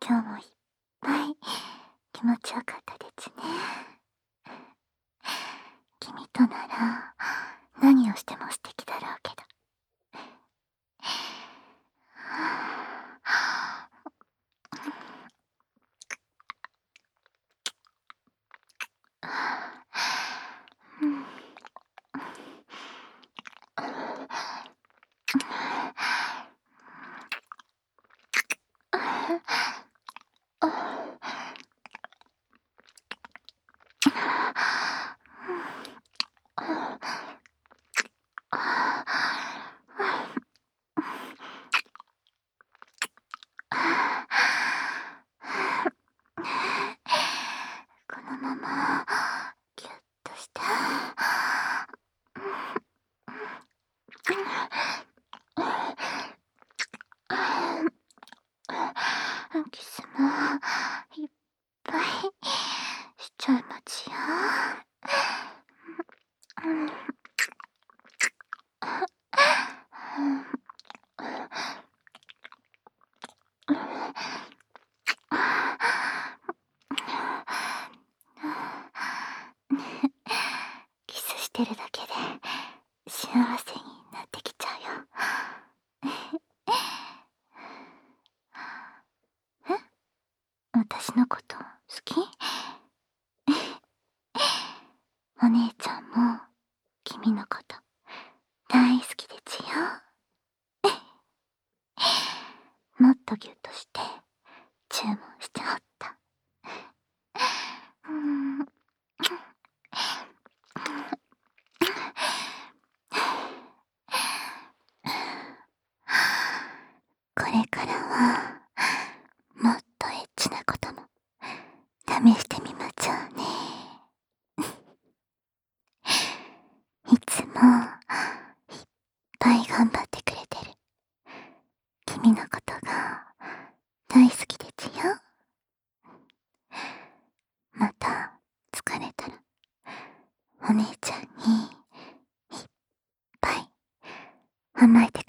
今日もいっぱい気持ちよかったですね。君となら何をしても素敵だろうけど。このままギュッとしてキスもいっぱいしちゃいますよ。キスしてるだけで幸せになってきちゃうよ。え、私のこと好き？お姉ちゃんも君のこと大好きですよ。もっとギュッとして注文しちゃった。これからはもっとエッチなことも試してみましょうね。いつもいっぱい頑張ってくれてる君のことが大好きですよ。また疲れたらお姉ちゃんにいっぱい甘えて